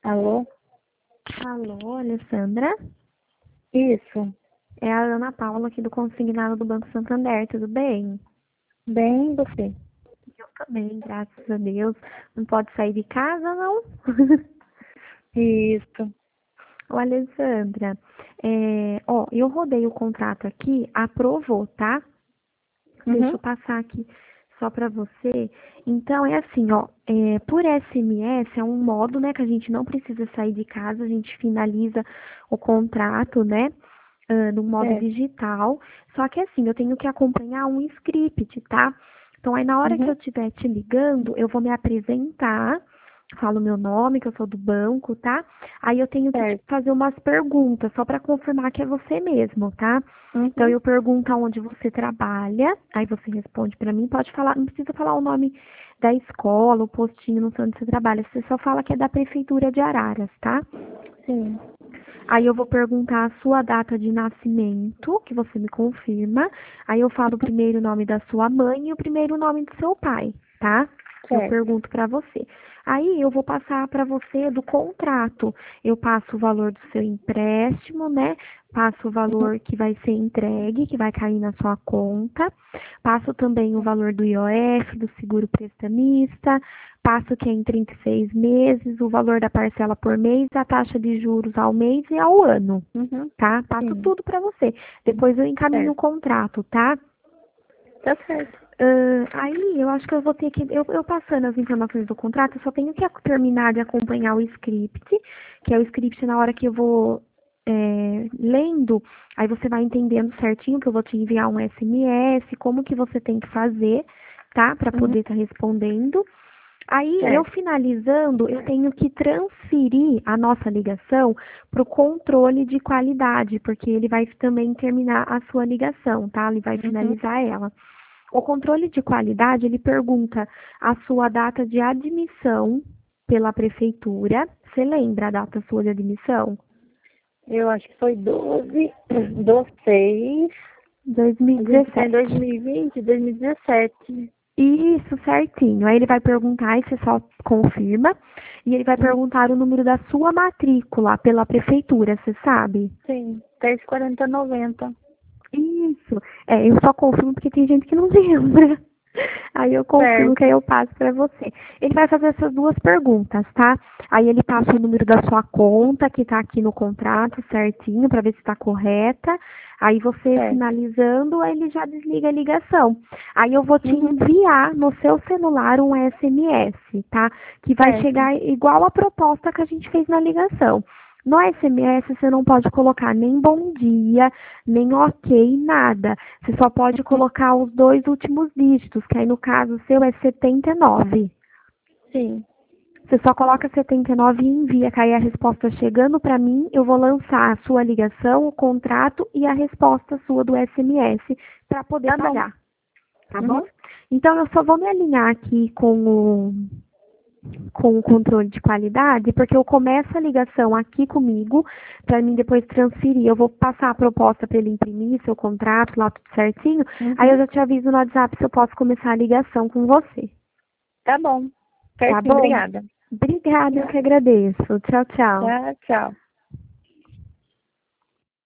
Alô? Alô, Alessandra? Isso. É a Ana Paula aqui do Consignado do Banco Santander, tudo bem? Bem, você? Eu também, graças a Deus. Não pode sair de casa, não? Isso. Ô, Alessandra, eu rodei o contrato aqui, aprovou, tá? Deixa Uhum. eu passar aqui só para você. Então, é assim, por SMS é um modo, né, que a gente não precisa sair de casa, a gente finaliza o contrato, né, no modo Certo. digital. Só que assim, eu tenho que acompanhar um script, tá? Então, aí na hora que eu Uhum. estiver te ligando, eu vou me apresentar, falo meu nome, que eu sou do banco, tá? Aí eu tenho que te Certo. fazer umas perguntas, só para confirmar que é você mesmo, tá? Então Uhum. eu pergunto aonde você trabalha, aí você responde para mim, pode falar, não precisa falar o nome da escola, o postinho, não sei onde você trabalha, você só fala que é da prefeitura de Araras, tá? Sim. Aí eu vou perguntar a sua data de nascimento, que você me confirma. Aí eu falo o primeiro nome da sua mãe e o primeiro nome do seu pai, tá? Eu Certo. pergunto para você. Aí eu vou passar para você do contrato. Eu passo o valor do seu empréstimo, né? Passo o Uhum. valor que vai ser entregue, que vai cair na sua conta. Passo também o valor do IOF, do seguro prestamista. Passo que é em 36 meses, o valor da parcela por mês, a taxa de juros ao mês e ao ano, Uhum. tá? Passo Sim. tudo para você. Depois eu encaminho o Certo. contrato, tá? Tá certo. Aí eu acho que eu vou ter que. Eu passando as informações do contrato, eu só tenho que terminar de acompanhar o script, que é o script na hora que eu vou lendo, aí você vai entendendo certinho que eu vou te enviar um SMS, como que você tem que fazer, tá? Para Uhum. poder estar respondendo. Aí, eu Certo. finalizando, eu tenho que transferir a nossa ligação para o controle de qualidade, porque ele vai também terminar a sua ligação, tá? Ele vai Uhum. finalizar ela. O controle de qualidade, ele pergunta a sua data de admissão pela prefeitura. Você lembra a data sua de admissão? Eu acho que foi 12/6. A gente está em 2017. 2020, 2017. Isso, certinho. Aí ele vai perguntar, aí você só confirma. E ele vai Uhum. perguntar o número da sua matrícula pela prefeitura, você sabe? Sim. 104090. Isso. Eu só confirmo porque tem gente que não lembra. Aí eu confirmo que aí Certo. eu passo para você. Ele vai fazer essas duas perguntas, tá? Aí ele passa o número da sua conta, que tá aqui no contrato, certinho, para ver se está correta. Aí você Certo. finalizando, aí ele já desliga a ligação. Aí eu vou te Uhum. enviar no seu celular um SMS, tá? Que vai Certo. chegar igual a proposta que a gente fez na ligação. No SMS você não pode colocar nem bom dia, nem ok, nada. Você só pode Uhum. colocar os dois últimos dígitos, que aí no caso seu é 79. Sim. Você só coloca 79 e envia, que aí a resposta chegando para mim, eu vou lançar a sua ligação, o contrato e a resposta sua do SMS para poder Tá bom. pagar, tá bom? Uhum. Então eu só vou me alinhar aqui com o controle de qualidade, porque eu começo a ligação aqui comigo, para mim depois transferir. Eu vou passar a proposta para ele imprimir seu contrato lá tudo certinho, aí eu Uhum. já te aviso no WhatsApp se eu posso começar a ligação com você, Tá bom. tá Certinho, bom? obrigada. Obrigada, eu que agradeço. Tchau, tchau. Tchau, tchau.